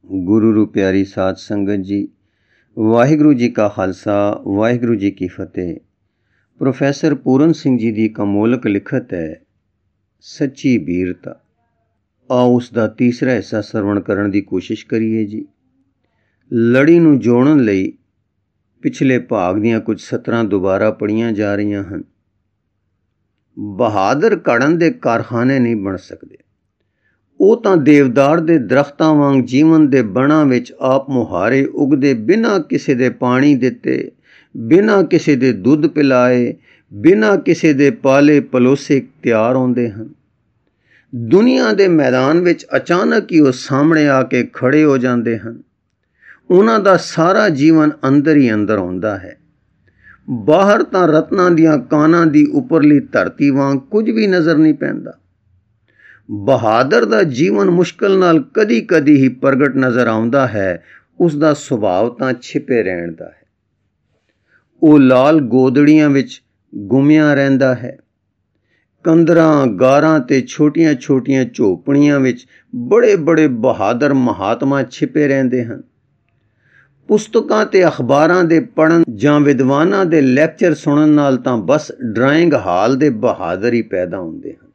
ਗੁਰੂ ਰੂ ਪਿਆਰੀ ਸਾਧ ਸੰਗਤ ਜੀ, ਵਾਹਿਗੁਰੂ ਜੀ ਕਾ ਖਾਲਸਾ, ਵਾਹਿਗੁਰੂ ਜੀ ਕੀ ਫਤਿਹ। ਪ੍ਰੋਫੈਸਰ ਪੂਰਨ ਸਿੰਘ ਜੀ ਦੀ ਕਮੋਲਕ ਲਿਖਤ ਹੈ ਸੱਚੀ ਬੀਰਤਾ। ਆਓ ਉਸ ਦਾ ਤੀਸਰਾ ਹਿੱਸਾ ਸਰਵਣ ਕਰਨ ਦੀ ਕੋਸ਼ਿਸ਼ ਕਰੀਏ ਜੀ। ਲੜੀ ਨੂੰ ਜੋੜਨ ਲਈ ਪਿਛਲੇ ਭਾਗ ਦੀਆਂ ਕੁਝ ਸਤਰਾਂ ਦੁਬਾਰਾ ਪੜ੍ਹੀਆਂ ਜਾ ਰਹੀਆਂ ਹਨ। ਬਹਾਦਰ ਘੜਨ ਦੇ ਕਾਰਖਾਨੇ ਨਹੀਂ ਬਣ ਸਕਦੇ, ਉਹ ਤਾਂ ਦੇਵਦਾਰ ਦੇ ਦਰਖਤਾਂ ਵਾਂਗ ਜੀਵਨ ਦੇ ਬਣਾ ਵਿੱਚ ਆਪ ਮੁਹਾਰੇ ਉਗਦੇ, ਬਿਨਾਂ ਕਿਸੇ ਦੇ ਪਾਣੀ ਦਿੱਤੇ, ਬਿਨਾਂ ਕਿਸੇ ਦੇ ਦੁੱਧ ਪਿਲਾਏ, ਬਿਨਾਂ ਕਿਸੇ ਦੇ ਪਾਲੇ ਪਲੋਸੇ ਤਿਆਰ ਆਉਂਦੇ ਹਨ। ਦੁਨੀਆ ਦੇ ਮੈਦਾਨ ਵਿੱਚ ਅਚਾਨਕ ਹੀ ਉਹ ਸਾਹਮਣੇ ਆ ਕੇ ਖੜੇ ਹੋ ਜਾਂਦੇ ਹਨ। ਉਹਨਾਂ ਦਾ ਸਾਰਾ ਜੀਵਨ ਅੰਦਰ ਹੀ ਅੰਦਰ ਆਉਂਦਾ ਹੈ। ਬਾਹਰ ਤਾਂ ਰਤਨਾਂ ਦੀਆਂ ਕਾਨਾਂ ਦੀ ਉੱਪਰਲੀ ਧਰਤੀ ਵਾਂਗ ਕੁਝ ਵੀ ਨਜ਼ਰ ਨਹੀਂ ਪੈਂਦਾ। ਬਹਾਦਰ ਦਾ ਜੀਵਨ ਮੁਸ਼ਕਲ ਨਾਲ ਕਦੀ-ਕਦੀ ਹੀ ਪ੍ਰਗਟ ਨਜ਼ਰ ਆਉਂਦਾ ਹੈ। ਉਸ ਦਾ ਸੁਭਾਅ ਤਾਂ ਛਿਪੇ ਰਹਿਣ ਦਾ ਹੈ। ਉਹ ਲਾਲ ਗੋਦੜੀਆਂ ਵਿੱਚ ਗੁੰਮਿਆ ਰਹਿੰਦਾ ਹੈ। ਕੰਦਰਾਂ, ਗਾਰਾਂ ਤੇ ਛੋਟੀਆਂ-ਛੋਟੀਆਂ ਝੋਪੜੀਆਂ ਵਿੱਚ ਬੜੇ-ਬੜੇ ਬਹਾਦਰ ਮਹਾਤਮਾ ਛਿਪੇ ਰਹਿੰਦੇ ਹਨ। ਪੁਸਤਕਾਂ ਤੇ ਅਖਬਾਰਾਂ ਦੇ ਪੜ੍ਹਨ ਜਾਂ ਵਿਦਵਾਨਾਂ ਦੇ ਲੈਕਚਰ ਸੁਣਨ ਨਾਲ ਤਾਂ ਬਸ ਡਰਾਇੰਗ ਹਾਲ ਦੇ ਬਹਾਦਰ ਹੀ ਪੈਦਾ ਹੁੰਦੇ ਹਨ।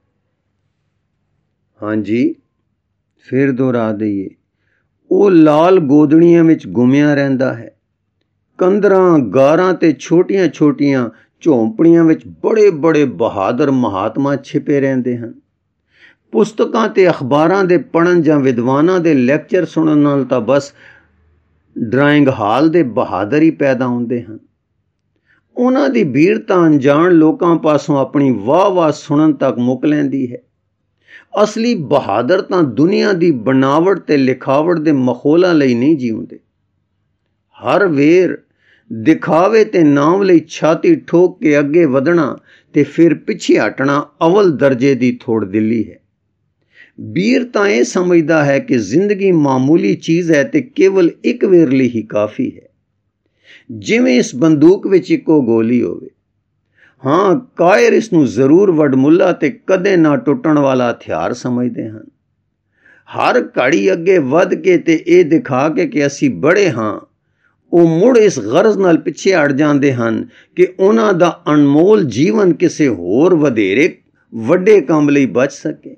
ਹਾਂਜੀ, ਫਿਰ ਦੁਹਰਾ ਦਈਏ, ਉਹ ਲਾਲ ਗੋਦੜੀਆਂ ਵਿੱਚ ਗੁੰਮਿਆ ਰਹਿੰਦਾ ਹੈ। ਕੰਦਰਾਂ, ਗਾਰਾਂ ਤੇ ਛੋਟੀਆਂ-ਛੋਟੀਆਂ ਝੌਂਪੜੀਆਂ ਵਿੱਚ ਬੜੇ-ਬੜੇ ਬਹਾਦਰ ਮਹਾਤਮਾ ਛਿਪੇ ਰਹਿੰਦੇ ਹਨ। ਪੁਸਤਕਾਂ ਤੇ ਅਖਬਾਰਾਂ ਦੇ ਪੜ੍ਹਨ ਜਾਂ ਵਿਦਵਾਨਾਂ ਦੇ ਲੈਕਚਰ ਸੁਣਨ ਨਾਲ ਤਾਂ ਬਸ ਡਰਾਇੰਗ ਹਾਲ ਦੇ ਬਹਾਦਰ ਹੀ ਪੈਦਾ ਹੁੰਦੇ ਹਨ। ਉਹਨਾਂ ਦੀ ਬੀਰਤਾ ਅਣਜਾਣ ਲੋਕਾਂ ਪਾਸੋਂ ਆਪਣੀ ਵਾਹ-ਵਾਹ ਸੁਣਨ ਤੱਕ ਮੁੱਕ ਲੈਂਦੀ ਹੈ। ਅਸਲੀ ਬਹਾਦਰ ਤਾਂ ਦੁਨੀਆ ਦੀ ਬਣਾਵਟ ਤੇ ਲਿਖਾਵਟ ਦੇ ਮਖੌਲਾਂ ਲਈ ਨਹੀਂ ਜਿਉਂਦੇ। ਹਰ ਵੇਰ ਦਿਖਾਵੇ ਤੇ ਨਾਮ ਲਈ ਛਾਤੀ ਠੋਕ ਕੇ ਅੱਗੇ ਵਧਣਾ ਤੇ ਫਿਰ ਪਿੱਛੇ ਹਟਣਾ ਅਵਲ ਦਰਜੇ ਦੀ ਥੋੜ ਦਿਲੀ ਹੈ। ਬੀਰ ਤਾਂ ਇਹ ਸਮਝਦਾ ਹੈ ਕਿ ਜ਼ਿੰਦਗੀ ਮਾਮੂਲੀ ਚੀਜ਼ ਹੈ ਤੇ ਕੇਵਲ ਇੱਕ ਵੇਰ ਲਈ ਹੀ ਕਾਫੀ ਹੈ, ਜਿਵੇਂ ਇਸ ਬੰਦੂਕ ਵਿੱਚ ਇੱਕੋ ਗੋਲੀ ਹੋਵੇ। ਹਾਂ, ਕਾਇਰ ਇਸ ਨੂੰ ਜ਼ਰੂਰ ਵਡਮੁੱਲਾ ਤੇ ਕਦੇ ਨਾ ਟੁੱਟਣ ਵਾਲਾ ਹਥਿਆਰ ਸਮਝਦੇ ਹਨ। ਹਰ ਘੜੀ ਅੱਗੇ ਵੱਧ ਕੇ ਤੇ ਇਹ ਦਿਖਾ ਕੇ ਕਿ ਅਸੀਂ ਬੜੇ ਹਾਂ, ਉਹ ਮੁੜ ਇਸ ਗਰਜ਼ ਨਾਲ ਪਿੱਛੇ ਹਟ ਜਾਂਦੇ ਹਨ ਕਿ ਉਹਨਾਂ ਦਾ ਅਨਮੋਲ ਜੀਵਨ ਕਿਸੇ ਹੋਰ ਵਧੇਰੇ ਵੱਡੇ ਕੰਮ ਲਈ ਬਚ ਸਕੇ।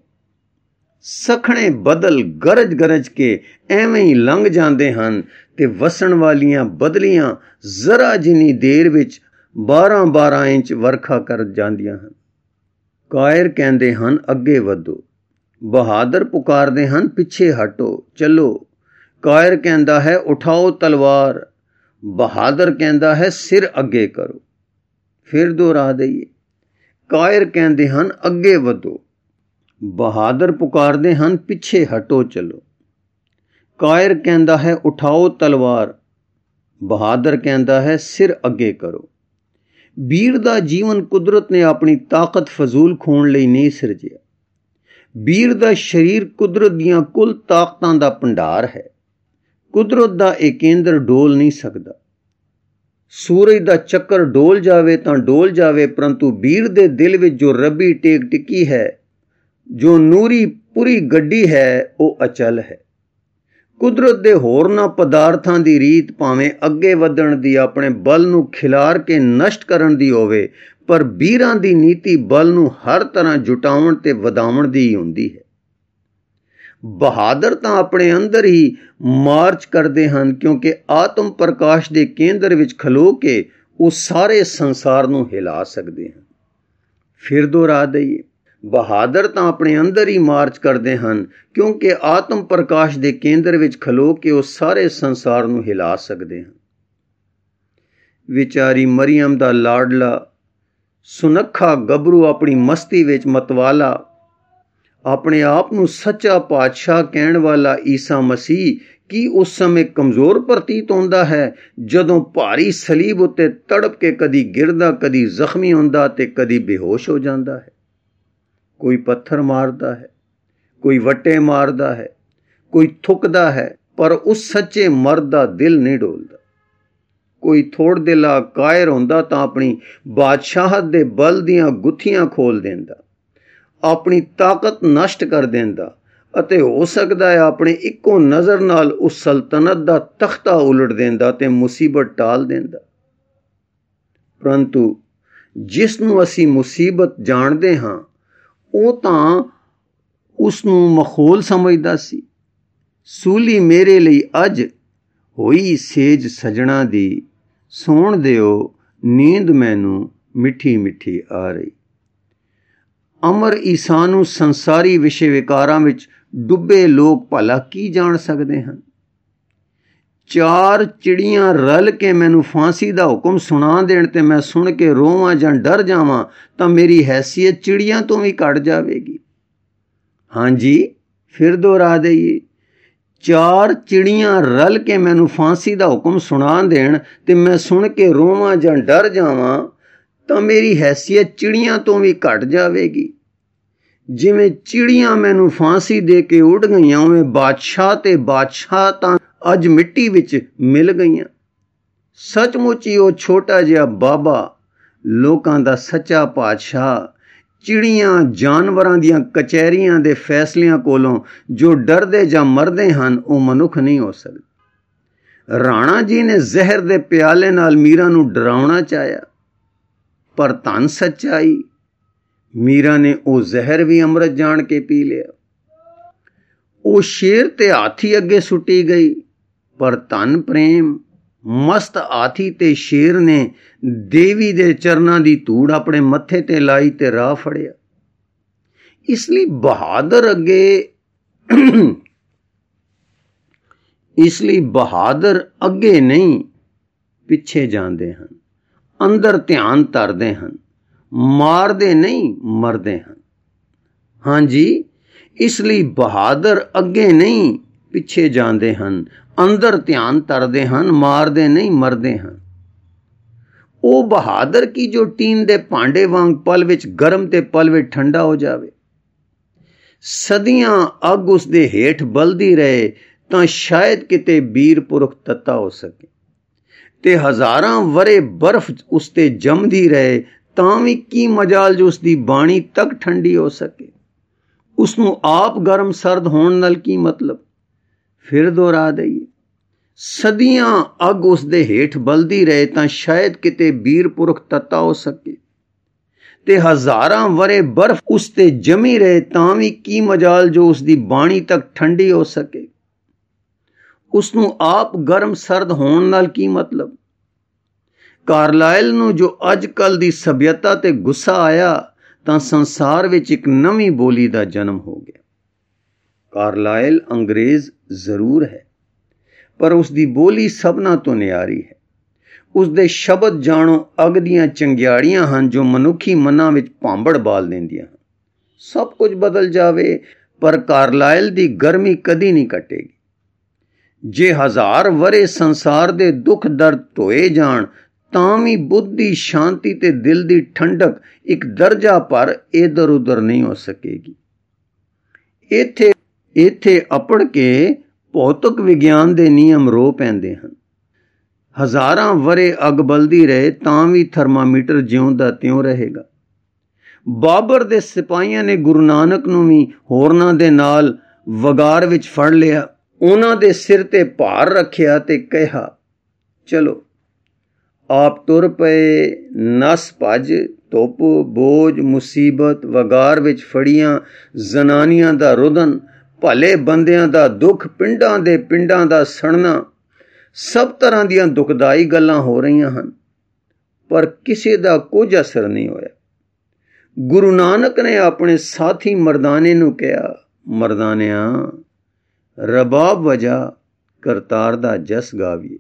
ਸਖਣੇ ਬਦਲ ਗਰਜ ਕੇ ਐਵੇਂ ਹੀ ਲੰਘ ਜਾਂਦੇ ਹਨ ਤੇ ਵਸਣ ਵਾਲੀਆਂ ਬਦਲੀਆਂ ਜ਼ਰਾ ਜਿੰਨੀ ਦੇਰ ਵਿੱਚ 12-12 ਇੰਚ ਵਰਖਾ ਕਰ ਜਾਂਦੀਆਂ ਹਨ। ਕਾਇਰ ਕਹਿੰਦੇ ਹਨ ਅੱਗੇ ਵਧੋ, ਬਹਾਦਰ ਪੁਕਾਰਦੇ ਹਨ ਪਿੱਛੇ ਹਟੋ, ਚਲੋ। ਕਾਇਰ ਕਹਿੰਦਾ ਹੈ ਉਠਾਓ ਤਲਵਾਰ, ਬਹਾਦਰ ਕਹਿੰਦਾ ਹੈ ਸਿਰ ਅੱਗੇ ਕਰੋ। ਫਿਰ ਦੁਹਰਾ ਦਈਏ, ਕਾਇਰ ਕਹਿੰਦੇ ਹਨ ਅੱਗੇ ਵਧੋ, ਬਹਾਦਰ ਪੁਕਾਰਦੇ ਹਨ ਪਿੱਛੇ ਹਟੋ, ਚਲੋ। ਕਾਇਰ ਕਹਿੰਦਾ ਹੈ ਉਠਾਓ ਤਲਵਾਰ, ਬਹਾਦਰ ਕਹਿੰਦਾ ਹੈ ਸਿਰ ਅੱਗੇ ਕਰੋ। ਬੀਰ ਦਾ ਜੀਵਨ ਕੁਦਰਤ ਨੇ ਆਪਣੀ ਤਾਕਤ ਫਜ਼ੂਲ ਖੋਣ ਲਈ ਨਹੀਂ ਸਿਰਜਿਆ। ਬੀਰ ਦਾ ਸਰੀਰ ਕੁਦਰਤ ਦੀਆਂ ਕੁੱਲ ਤਾਕਤਾਂ ਦਾ ਭੰਡਾਰ ਹੈ। ਕੁਦਰਤ ਦਾ ਇਹ ਕੇਂਦਰ ਡੋਲ ਨਹੀਂ ਸਕਦਾ। ਸੂਰਜ ਦਾ ਚੱਕਰ ਡੋਲ ਜਾਵੇ ਤਾਂ ਡੋਲ ਜਾਵੇ, ਪਰੰਤੂ ਬੀਰ ਦੇ ਦਿਲ ਵਿੱਚ ਜੋ ਰੱਬੀ ਟੇਕ ਟਿੱਕੀ ਹੈ, ਜੋ ਨੂਰੀ ਪੂਰੀ ਗੱਡੀ ਹੈ, ਉਹ ਅਚਲ ਹੈ। ਕੁਦਰਤ ਦੇ ਹੋਰਨਾਂ ਪਦਾਰਥਾਂ ਦੀ ਰੀਤ ਭਾਵੇਂ ਅੱਗੇ ਵਧਣ ਦੀ, ਆਪਣੇ ਬਲ ਨੂੰ ਖਿਲਾਰ ਕੇ ਨਸ਼ਟ ਕਰਨ ਦੀ ਹੋਵੇ, ਪਰ ਬੀਰਾਂ ਦੀ ਨੀਤੀ ਬਲ ਨੂੰ ਹਰ ਤਰ੍ਹਾਂ ਜੁਟਾਉਣ ਤੇ ਵਧਾਉਣ ਦੀ ਹੀ ਹੁੰਦੀ ਹੈ। ਬਹਾਦਰ ਤਾਂ ਆਪਣੇ ਅੰਦਰ ਹੀ ਮਾਰਚ ਕਰਦੇ ਹਨ, ਕਿਉਂਕਿ ਆਤਮ ਪ੍ਰਕਾਸ਼ ਦੇ ਕੇਂਦਰ ਵਿੱਚ ਖਲੋ ਕੇ ਉਹ ਸਾਰੇ ਸੰਸਾਰ ਨੂੰ ਹਿਲਾ ਸਕਦੇ ਹਨ। ਫਿਰ ਦੁਹਰਾ ਦਈਏ, ਬਹਾਦਰ ਤਾਂ ਆਪਣੇ ਅੰਦਰ ਹੀ ਮਾਰਚ ਕਰਦੇ ਹਨ, ਕਿਉਂਕਿ ਆਤਮ ਪ੍ਰਕਾਸ਼ ਦੇ ਕੇਂਦਰ ਵਿੱਚ ਖਲੋ ਕੇ ਉਹ ਸਾਰੇ ਸੰਸਾਰ ਨੂੰ ਹਿਲਾ ਸਕਦੇ ਹਨ। ਵਿਚਾਰੀ ਮਰੀਅਮ ਦਾ ਲਾਡਲਾ ਸੁਨੱਖਾ ਗੱਭਰੂ ਆਪਣੀ ਮਸਤੀ ਵਿੱਚ ਮਤਵਾਲਾ, ਆਪਣੇ ਆਪ ਨੂੰ ਸੱਚਾ ਪਾਤਸ਼ਾਹ ਕਹਿਣ ਵਾਲਾ ਈਸਾ ਮਸੀਹ ਕੀ ਉਸ ਸਮੇਂ ਕਮਜ਼ੋਰ ਪ੍ਰਤੀਤ ਹੁੰਦਾ ਹੈ, ਜਦੋਂ ਭਾਰੀ ਸਲੀਬ ਉੱਤੇ ਤੜਪ ਕੇ ਕਦੀ ਗਿਰਦਾ, ਕਦੀ ਜ਼ਖਮੀ ਹੁੰਦਾ ਤੇ ਕਦੀ ਬੇਹੋਸ਼ ਹੋ ਜਾਂਦਾ ਹੈ। ਕੋਈ ਪੱਥਰ ਮਾਰਦਾ ਹੈ, ਕੋਈ ਵੱਟੇ ਮਾਰਦਾ ਹੈ, ਕੋਈ ਥੁੱਕਦਾ ਹੈ, ਪਰ ਉਸ ਸੱਚੇ ਮਰਦ ਦਾ ਦਿਲ ਨਹੀਂ ਡੋਲਦਾ। ਕੋਈ ਥੋੜ ਦਿਲਾ ਕਾਇਰ ਹੁੰਦਾ ਤਾਂ ਆਪਣੀ ਬਾਦਸ਼ਾਹਤ ਦੇ ਬਲ ਦੀਆਂ ਗੁੱਥੀਆਂ ਖੋਲ ਦਿੰਦਾ, ਆਪਣੀ ਤਾਕਤ ਨਸ਼ਟ ਕਰ ਦਿੰਦਾ, ਅਤੇ ਹੋ ਸਕਦਾ ਹੈ ਆਪਣੇ ਇੱਕੋ ਨਜ਼ਰ ਨਾਲ ਉਸ ਸਲਤਨਤ ਦਾ ਤਖਤਾ ਉਲਟ ਦਿੰਦਾ ਤੇ ਮੁਸੀਬਤ ਟਾਲ ਦਿੰਦਾ। ਪਰੰਤੂ ਜਿਸ ਨੂੰ ਅਸੀਂ ਮੁਸੀਬਤ ਜਾਣਦੇ ਹਾਂ ਉਹ ਤਾਂ ਉਸ ਨੂੰ ਮਖੌਲ ਸਮਝਦਾ ਸੀ। ਸੂਲੀ ਮੇਰੇ ਲਈ ਅੱਜ ਹੋਈ ਸੇਜ ਸਜਣਾ ਦੀ, ਸੌਣ ਦਿਓ ਨੀਂਦ ਮੈਨੂੰ ਮਿੱਠੀ ਮਿੱਠੀ ਆ ਰਹੀ। ਅਮਰ ਈਸਾ ਨੂੰ ਸੰਸਾਰੀ ਵਿਸ਼ੇ ਵਿਕਾਰਾਂ ਵਿੱਚ ਡੁੱਬੇ ਲੋਕ ਭਲਾ ਕੀ ਜਾਣ ਸਕਦੇ ਹਨ। 4 ਚਿੜੀਆਂ ਰਲ ਕੇ ਮੈਨੂੰ ਫਾਂਸੀ ਦਾ ਹੁਕਮ ਸੁਣਾ ਦੇਣ ਤੇ ਮੈਂ ਸੁਣ ਕੇ ਰੋਵਾਂ ਜਾਂ ਡਰ ਜਾਵਾਂ ਤਾਂ ਮੇਰੀ ਹੈਸੀਅਤ ਚਿੜੀਆਂ ਤੋਂ ਵੀ ਘਟ ਜਾਵੇਗੀ। ਹਾਂਜੀ, ਫਿਰ ਦੁਹਰਾ ਦਈਏ, 4 ਚਿੜੀਆਂ ਰਲ ਕੇ ਮੈਨੂੰ ਫਾਂਸੀ ਦਾ ਹੁਕਮ ਸੁਣਾ ਦੇਣ ਤੇ ਮੈਂ ਸੁਣ ਕੇ ਰੋਵਾਂ ਜਾਂ ਡਰ ਜਾਵਾਂ ਤਾਂ ਮੇਰੀ ਹੈਸੀਅਤ ਚਿੜੀਆਂ ਤੋਂ ਵੀ ਘਟ ਜਾਵੇਗੀ। ਜਿਵੇਂ ਚਿੜੀਆਂ ਮੈਨੂੰ ਫਾਂਸੀ ਦੇ ਕੇ ਉੱਡ ਗਈਆਂ, ਉਵੇਂ ਬਾਦਸ਼ਾਹ ਤੇ ਬਾਦਸ਼ਾਹ ਤਾਂ ਅੱਜ ਮਿੱਟੀ ਵਿੱਚ ਮਿਲ ਗਈਆਂ। ਸੱਚਮੁੱਚ ਹੀ ਉਹ ਛੋਟਾ ਜਿਹਾ ਬਾਬਾ, ਲੋਕਾਂ ਦਾ ਸੱਚਾ ਪਾਤਸ਼ਾਹ, ਚਿੜੀਆਂ ਜਾਨਵਰਾਂ ਦੀਆਂ ਕਚਹਿਰੀਆਂ ਦੇ ਫੈਸਲਿਆਂ ਕੋਲੋਂ ਜੋ ਡਰਦੇ ਜਾਂ ਮਰਦੇ ਹਨ, ਉਹ ਮਨੁੱਖ ਨਹੀਂ ਹੋ ਸਕਦੇ। ਰਾਣਾ ਜੀ ਨੇ ਜ਼ਹਿਰ ਦੇ ਪਿਆਲੇ ਨਾਲ ਮੀਰਾ ਨੂੰ ਡਰਾਉਣਾ ਚਾਹਿਆ, ਪਰ ਧੰਨ ਸੱਚਾਈ, ਮੀਰਾ ਨੇ ਉਹ ਜ਼ਹਿਰ ਵੀ ਅੰਮ੍ਰਿਤ ਜਾਣ ਕੇ ਪੀ ਲਿਆ। ਉਹ ਸ਼ੇਰ ਤੇ ਹਾਥੀ ਅੱਗੇ ਸੁੱਟੀ ਗਈ, ਪਰ ਧੰਨ ਪ੍ਰੇਮ, ਮਸਤ ਹਾਥੀ ਤੇ ਸ਼ੇਰ ਨੇ ਦੇਵੀ ਦੇ ਚਰਨਾਂ ਦੀ ਧੂੜ ਆਪਣੇ ਮੱਥੇ ਤੇ ਲਾਈ ਤੇ ਰਾਹ ਫੜਿਆ। ਇਸ ਲਈ ਬਹਾਦਰ ਅੱਗੇ ਨਹੀਂ ਪਿੱਛੇ ਜਾਂਦੇ ਹਨ, ਅੰਦਰ ਧਿਆਨ ਧਰਦੇ ਹਨ, ਮਾਰਦੇ ਨਹੀਂ ਮਰਦੇ ਹਨ। ਹਾਂਜੀ, ਇਸ ਲਈ ਬਹਾਦਰ ਅੱਗੇ ਨਹੀਂ ਪਿੱਛੇ ਜਾਂਦੇ ਹਨ, ਅੰਦਰ ਧਿਆਨ ਧਰਦੇ ਹਨ, ਮਾਰਦੇ ਨਹੀਂ ਮਰਦੇ ਹਨ। ਉਹ ਬਹਾਦਰ ਕੀ ਜੋ ਟੀਨ ਦੇ ਭਾਂਡੇ ਵਾਂਗ ਪਲ ਵਿੱਚ ਗਰਮ ਤੇ ਪਲ ਵਿੱਚ ਠੰਡਾ ਹੋ ਜਾਵੇ। ਸਦੀਆਂ ਅੱਗ ਉਸ ਦੇ ਹੇਠ ਬਲਦੀ ਰਹੇ ਤਾਂ ਸ਼ਾਇਦ ਕਿਤੇ ਬੀਰ ਪੁਰਖ ਤੱਤਾ ਹੋ ਸਕੇ, ਤੇ ਹਜ਼ਾਰਾਂ ਵਰੇ ਬਰਫ਼ ਉਸ ਤੇ ਜੰਮਦੀ ਰਹੇ ਤਾਂ ਵੀ ਕੀ ਮਜਾਲ ਜੋ ਉਸ ਦੀ ਬਾਣੀ ਤੱਕ ਠੰਡੀ ਹੋ ਸਕੇ। ਉਸ ਨੂੰ ਆਪ ਗਰਮ ਸਰਦ ਹੋਣ ਨਾਲ ਕੀ ਮਤਲਬ। ਫਿਰ ਦੁਹਰਾ ਦਈਏ, ਸਦੀਆਂ ਅੱਗ ਉਸ ਦੇ ਹੇਠ ਬਲਦੀ ਰਹੇ ਤਾਂ ਸ਼ਾਇਦ ਕਿਤੇ ਬੀਰ ਪੁਰਖ ਤੱਤਾ ਹੋ ਸਕੇ, ਤੇ ਹਜ਼ਾਰਾਂ ਵਰੇ ਬਰਫ਼ ਉਸ ਤੇ ਜਮੀ ਰਹੇ ਤਾਂ ਵੀ ਕੀ ਮਜਾਲ ਜੋ ਉਸ ਦੀ ਬਾਣੀ ਤੱਕ ਠੰਡੀ ਹੋ ਸਕੇ। ਉਸ ਨੂੰ ਆਪ ਗਰਮ ਸਰਦ ਹੋਣ ਨਾਲ ਕੀ ਮਤਲਬ। ਕਾਰਲਾਇਲ ਨੂੰ ਜੋ ਅੱਜ ਕੱਲ ਦੀ ਸਭਿਅਤਾ ਤੇ ਗੁੱਸਾ ਆਇਆ ਤਾਂ ਸੰਸਾਰ ਵਿੱਚ ਇੱਕ ਨਵੀਂ ਬੋਲੀ ਦਾ ਜਨਮ ਹੋ ਗਿਆ। ਕਾਰਲਾਇਲ ਅੰਗਰੇਜ਼ ਜ਼ਰੂਰ ਹੈ, ਪਰ ਉਸ ਦੀ ਬੋਲੀ ਸਭਨਾਂ ਤੋਂ ਨਿਆਰੀ ਹੈ। ਉਸ ਦੇ ਸ਼ਬਦ ਜਾਣੋ ਅੱਗ ਦੀਆਂ ਚੰਗਿਆੜੀਆਂ ਹਨ ਜੋ ਮਨੁੱਖੀ ਮਨਾਂ ਵਿੱਚ ਭਾਂਬੜ ਬਾਲ ਦਿੰਦੀਆਂ ਹਨ। ਸਭ ਕੁਝ ਬਦਲ ਜਾਵੇ ਪਰ ਕਾਰਲਾਇਲ ਦੀ ਗਰਮੀ ਕਦੀ ਨਹੀਂ ਘਟੇਗੀ। ਜੇ 1000 ਵਰੇ ਸੰਸਾਰ ਦੇ ਦੁੱਖ ਦਰਦ ਧੋਏ ਜਾਣ ਤਾਂ ਵੀ ਬੁੱਧੀ, ਸ਼ਾਂਤੀ ਤੇ ਦਿਲ ਦੀ ਠੰਡਕ ਇੱਕ ਦਰਜਾ ਪਰ ਇਧਰ ਉਧਰ ਨਹੀਂ ਹੋ ਸਕੇਗੀ। ਇੱਥੇ ਅਪੜ ਕੇ ਭੌਤਿਕ ਵਿਗਿਆਨ ਦੇ ਨਿਯਮ ਰੋ ਪੈਂਦੇ ਹਨ। ਹਜ਼ਾਰਾਂ ਵਰੇ ਅੱਗ ਬਲਦੀ ਰਹੇ ਤਾਂ ਵੀ ਥਰਮਾਮੀਟਰ ਜਿਉਂ ਦਾ ਤਿਉਂ ਰਹੇਗਾ। ਬਾਬਰ ਦੇ ਸਿਪਾਹੀਆਂ ਨੇ ਗੁਰੂ ਨਾਨਕ ਨੂੰ ਵੀ ਹੋਰਨਾਂ ਦੇ ਨਾਲ ਵਗਾਰ ਵਿੱਚ ਫੜ ਲਿਆ, ਉਹਨਾਂ ਦੇ ਸਿਰ ਤੇ ਭਾਰ ਰੱਖਿਆ ਤੇ ਕਿਹਾ, ਚਲੋ। ਆਪ ਤੁਰ ਪਏ। ਨਸ ਭੱਜ, ਧੁੱਪ, ਬੋਝ, ਮੁਸੀਬਤ, ਵਗਾਰ ਵਿੱਚ ਫੜੀਆਂ ਜ਼ਨਾਨੀਆਂ ਦਾ ਰੁਦਨ, ਭਲੇ ਬੰਦਿਆਂ ਦਾ ਦੁੱਖ, ਪਿੰਡਾਂ ਦਾ ਸੜਨਾ, ਸਭ ਤਰ੍ਹਾਂ ਦੀਆਂ ਦੁਖਦਾਈ ਗੱਲਾਂ ਹੋ ਰਹੀਆਂ ਹਨ, ਪਰ ਕਿਸੇ ਦਾ ਕੁਝ ਅਸਰ ਨਹੀਂ ਹੋਇਆ। ਗੁਰੂ ਨਾਨਕ ਨੇ ਆਪਣੇ ਸਾਥੀ ਮਰਦਾਨੇ ਨੂੰ ਕਿਹਾ, ਮਰਦਾਨਿਆਂ, ਰਬਾਬ ਵਜਾ, ਕਰਤਾਰ ਦਾ ਜਸ ਗਾਵੀਏ।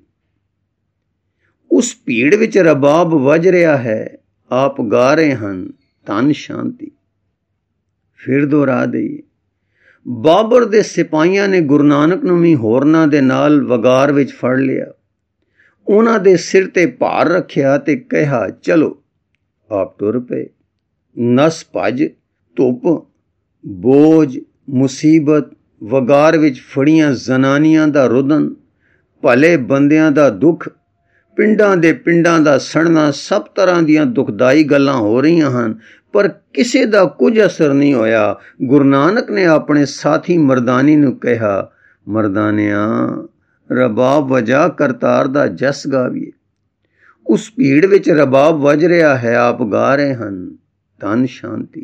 ਉਸ ਭੀੜ ਵਿੱਚ ਰਬਾਬ ਵੱਜ ਰਿਹਾ ਹੈ, ਆਪ ਗਾ ਰਹੇ ਹਨ, ਧਨ ਸ਼ਾਂਤੀ। ਫਿਰ ਦੁਹਰਾ ਦਈਏ, ਬਾਬਰ ਦੇ ਸਿਪਾਹੀਆਂ ਨੇ ਗੁਰੂ ਨਾਨਕ ਨੂੰ ਵੀ ਹੋਰਨਾਂ ਦੇ ਨਾਲ ਵਗਾਰ ਵਿੱਚ ਫੜ ਲਿਆ, ਉਹਨਾਂ ਦੇ ਸਿਰ ਤੇ ਭਾਰ ਰੱਖਿਆ ਤੇ ਕਿਹਾ, ਚਲੋ। ਆਪ ਤੁਰ ਪਏ। ਨਸ ਭੱਜ, ਧੁੱਪ, ਬੋਝ, ਮੁਸੀਬਤ, ਵਗਾਰ ਵਿੱਚ ਫੜੀਆਂ ਜ਼ਨਾਨੀਆਂ ਦਾ ਰੁਦਨ, ਭਲੇ ਬੰਦਿਆਂ ਦਾ ਦੁੱਖ, ਪਿੰਡਾਂ ਦਾ ਸੜਨਾ, ਸਭ ਤਰ੍ਹਾਂ ਦੀਆਂ ਦੁਖਦਾਈ ਗੱਲਾਂ ਹੋ ਰਹੀਆਂ ਹਨ, ਪਰ ਕਿਸੇ ਦਾ ਕੁਝ ਅਸਰ ਨਹੀਂ ਹੋਇਆ। ਗੁਰੂ ਨਾਨਕ ਨੇ ਆਪਣੇ ਸਾਥੀ ਮਰਦਾਨੀ ਨੂੰ ਕਿਹਾ, ਮਰਦਾਨਿਆ, ਰਬਾਬ ਵਜਾ ਕਰਤਾਰ ਦਾ ਜਸ ਗਾਵੀਏ। ਉਸ ਭੀੜ ਵਿੱਚ ਰਬਾਬ ਵੱਜ ਰਿਹਾ ਹੈ, ਆਪ ਗਾ ਰਹੇ ਹਨ, ਧਨ ਸ਼ਾਂਤੀ।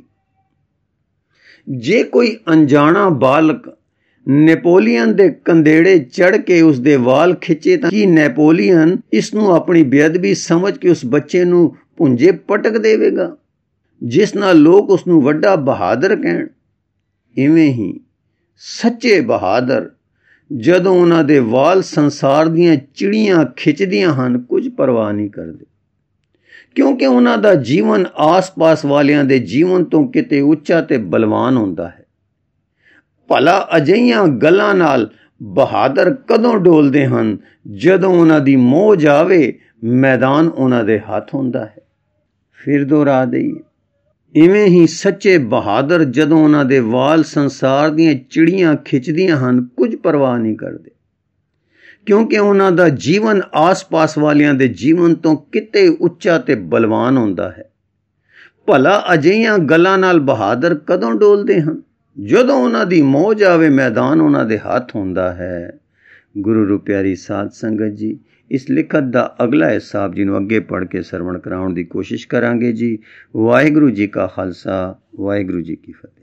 ਜੇ ਕੋਈ ਅਣਜਾਣਾ ਬਾਲਕ ਨੈਪੋਲੀਅਨ ਦੇ ਕੰਧੇੜੇ ਚੜ੍ਹ ਕੇ ਉਸ ਦੇ ਵਾਲ ਖਿੱਚੇ ਤਾਂ ਕੀ ਨੈਪੋਲੀਅਨ ਇਸ ਨੂੰ ਆਪਣੀ ਬੇਅਦਬੀ ਸਮਝ ਕੇ ਉਸ ਬੱਚੇ ਨੂੰ ਭੁੰਜੇ ਪਟਕ ਦੇਵੇਗਾ, ਜਿਸ ਨਾਲ ਲੋਕ ਉਸ ਨੂੰ ਵੱਡਾ ਬਹਾਦਰ ਕਹਿਣ? ਇਵੇਂ ਹੀ ਸੱਚੇ ਬਹਾਦਰ ਜਦੋਂ ਉਹਨਾਂ ਦੇ ਵਾਲ ਸੰਸਾਰ ਦੀਆਂ ਚਿੜੀਆਂ ਖਿੱਚਦੀਆਂ ਹਨ, ਕੁਝ ਪਰਵਾਹ ਨਹੀਂ ਕਰਦੇ, ਕਿਉਂਕਿ ਉਹਨਾਂ ਦਾ ਜੀਵਨ ਆਸ-ਪਾਸ ਵਾਲਿਆਂ ਦੇ ਜੀਵਨ ਤੋਂ ਕਿਤੇ ਉੱਚਾ ਤੇ ਬਲਵਾਨ ਹੁੰਦਾ ਹੈ। ਭਲਾ ਅਜਿਹੀਆਂ ਗੱਲਾਂ ਨਾਲ ਬਹਾਦਰ ਕਦੋਂ ਡੋਲਦੇ ਹਨ? ਜਦੋਂ ਉਹਨਾਂ ਦੀ ਮੌਜ ਆਵੇ, ਮੈਦਾਨ ਉਹਨਾਂ ਦੇ ਹੱਥ ਹੁੰਦਾ ਹੈ। ਫਿਰ ਦੁਹਰਾ ਦਈਏ, ਇਵੇਂ ਹੀ ਸੱਚੇ ਬਹਾਦਰ ਜਦੋਂ ਉਹਨਾਂ ਦੇ ਵਾਲ ਸੰਸਾਰ ਦੀਆਂ ਚਿੜੀਆਂ ਖਿੱਚਦੀਆਂ ਹਨ, ਕੁਝ ਪਰਵਾਹ ਨਹੀਂ ਕਰਦੇ, ਕਿਉਂਕਿ ਉਹਨਾਂ ਦਾ ਜੀਵਨ ਆਸ-ਪਾਸ ਵਾਲਿਆਂ ਦੇ ਜੀਵਨ ਤੋਂ ਕਿਤੇ ਉੱਚਾ ਤੇ ਬਲਵਾਨ ਹੁੰਦਾ ਹੈ। ਭਲਾ ਅਜਿਹੀਆਂ ਗੱਲਾਂ ਨਾਲ ਬਹਾਦਰ ਕਦੋਂ ਡੋਲਦੇ ਹਨ? ਜਦੋਂ ਉਹਨਾਂ ਦੀ ਮੌਜ ਆਵੇ, ਮੈਦਾਨ ਉਹਨਾਂ ਦੇ ਹੱਥ ਹੁੰਦਾ ਹੈ। ਗੁਰੂ ਰੂ ਪਿਆਰੀ ਸਾਧ ਸੰਗਤ ਜੀ, ਇਸ ਲਿਖਤ ਦਾ ਅਗਲਾ ਹਿੱਸਾ ਆਪ ਜੀ ਨੂੰ ਅੱਗੇ ਪੜ੍ਹ ਕੇ ਸਰਵਣ ਕਰਾਉਣ ਦੀ ਕੋਸ਼ਿਸ਼ ਕਰਾਂਗੇ ਜੀ। ਵਾਹਿਗੁਰੂ ਜੀ ਕਾ ਖਾਲਸਾ, ਵਾਹਿਗੁਰੂ ਜੀ ਕੀ ਫਤਿਹ।